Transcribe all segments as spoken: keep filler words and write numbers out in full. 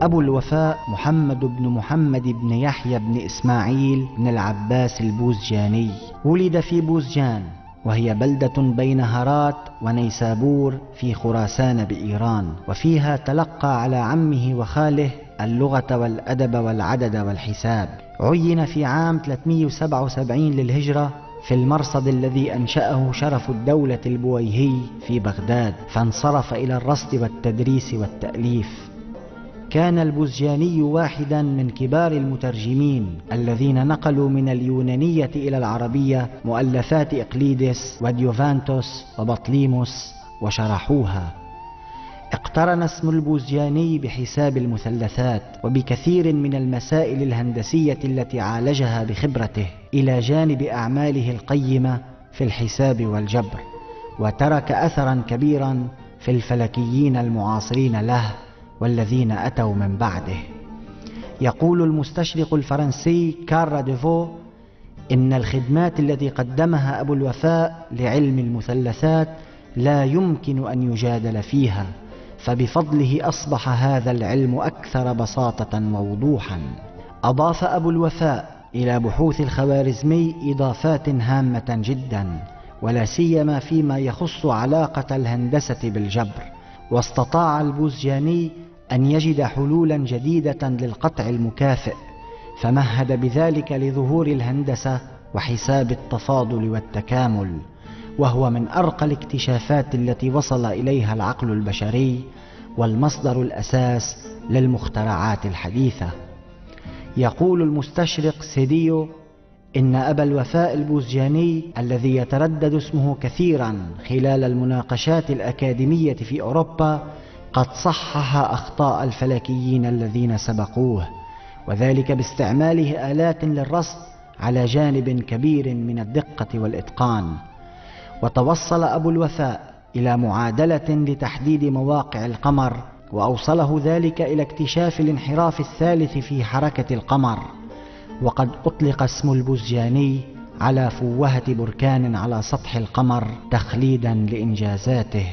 أبو الوفاء محمد بن محمد بن يحيى بن إسماعيل بن العباس البوزجاني، ولد في بوزجان، وهي بلدة بين هرات ونيسابور في خراسان بإيران، وفيها تلقى على عمه وخاله اللغة والأدب والعدد والحساب. عين في عام ثلاثمئة وسبعة وسبعين للهجرة في المرصد الذي أنشأه شرف الدولة البويهي في بغداد، فانصرف إلى الرصد والتدريس والتأليف. كان البوزجاني واحدا من كبار المترجمين الذين نقلوا من اليونانية إلى العربية مؤلفات إقليدس وديوفانتوس وبطليموس وشرحوها. اقترن اسم البوزجاني بحساب المثلثات وبكثير من المسائل الهندسية التي عالجها بخبرته، إلى جانب أعماله القيمة في الحساب والجبر، وترك أثرا كبيرا في الفلكيين المعاصرين له والذين أتوا من بعده. يقول المستشرق الفرنسي كار ديفو إن الخدمات التي قدمها أبو الوفاء لعلم المثلثات لا يمكن أن يجادل فيها، فبفضله أصبح هذا العلم أكثر بساطة ووضوحا. أضاف أبو الوفاء إلى بحوث الخوارزمي إضافات هامة جدا، ولا سيما فيما يخص علاقة الهندسة بالجبر، واستطاع البوزجاني أن يجد حلولا جديدة للقطع المكافئ، فمهد بذلك لظهور الهندسة وحساب التفاضل والتكامل، وهو من أرقى الاكتشافات التي وصل إليها العقل البشري والمصدر الأساس للمخترعات الحديثة. يقول المستشرق سيديو إن أبا الوفاء البوزجاني الذي يتردد اسمه كثيرا خلال المناقشات الأكاديمية في أوروبا قد صحح أخطاء الفلكيين الذين سبقوه، وذلك باستعماله آلات للرصد على جانب كبير من الدقة والإتقان. وتوصل أبو الوفاء إلى معادلة لتحديد مواقع القمر، وأوصله ذلك إلى اكتشاف الانحراف الثالث في حركة القمر. وقد أطلق اسم البوزجاني على فوهة بركان على سطح القمر تخليدا لإنجازاته.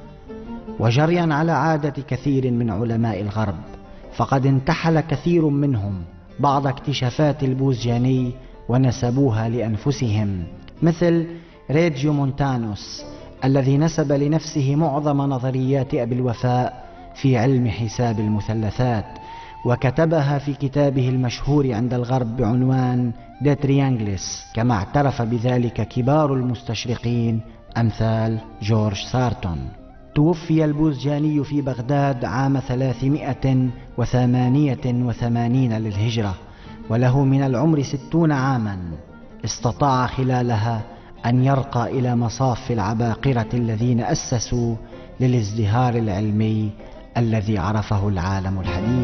وجريا على عادة كثير من علماء الغرب، فقد انتحل كثير منهم بعض اكتشافات البوزجاني ونسبوها لأنفسهم، مثل ريجيو مونتانوس الذي نسب لنفسه معظم نظريات أبي الوفاء في علم حساب المثلثات، وكتبها في كتابه المشهور عند الغرب بعنوان دي تريانجلس، كما اعترف بذلك كبار المستشرقين أمثال جورج سارتون. توفي البوزجاني في بغداد عام ثلاثمائة وثمانية وثمانين للهجرة، وله من العمر ستون عاما، استطاع خلالها أن يرقى إلى مصاف العباقرة الذين أسسوا للازدهار العلمي الذي عرفه العالم الحديث.